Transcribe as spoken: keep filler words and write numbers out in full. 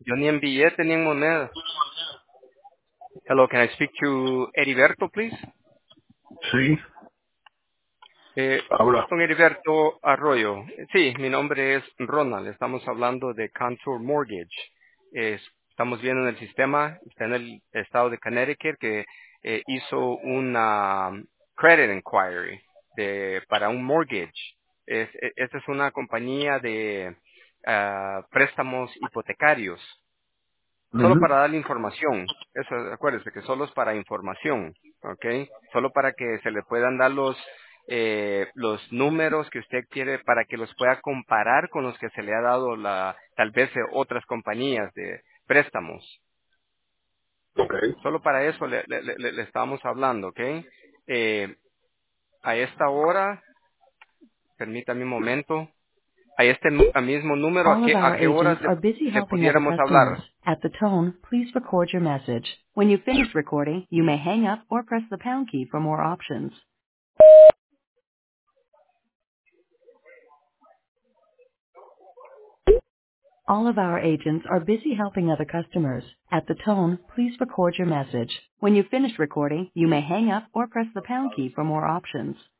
Yo ni en billete ni en moneda. Hello, can I speak to Heriberto, please? Sí, Eh, habla. con Heriberto Arroyo. Sí, mi nombre es Ronald. Estamos hablando de Contour Mortgage. Es- estamos viendo en el sistema, está en el estado de Connecticut, que eh, hizo una credit inquiry de, para un mortgage. Es, e- esta es una compañía de ah, préstamos hipotecarios. Solo Ujú. para darle información. Eso, acuérdese que solo es para información, ¿ok? Solo para que se le puedan dar los eh, los números que usted quiere para que los pueda comparar con los que se le ha dado la tal vez de otras compañías de préstamos. Ok. Solo para eso le, le, le- le estábamos hablando, ¿ok? Eh, a esta hora, permítame un momento, a este nu- a mismo número, ¿a All of qué, a our qué horas agents le, are busy le helping other pudiéramos customers. hablar? At the tone, please record your message. When you finish recording, you may hang up or press the pound key for more options. All of our agents are busy helping other customers. At the tone, please record your message. When you finish recording, you may hang up or press the pound key for more options.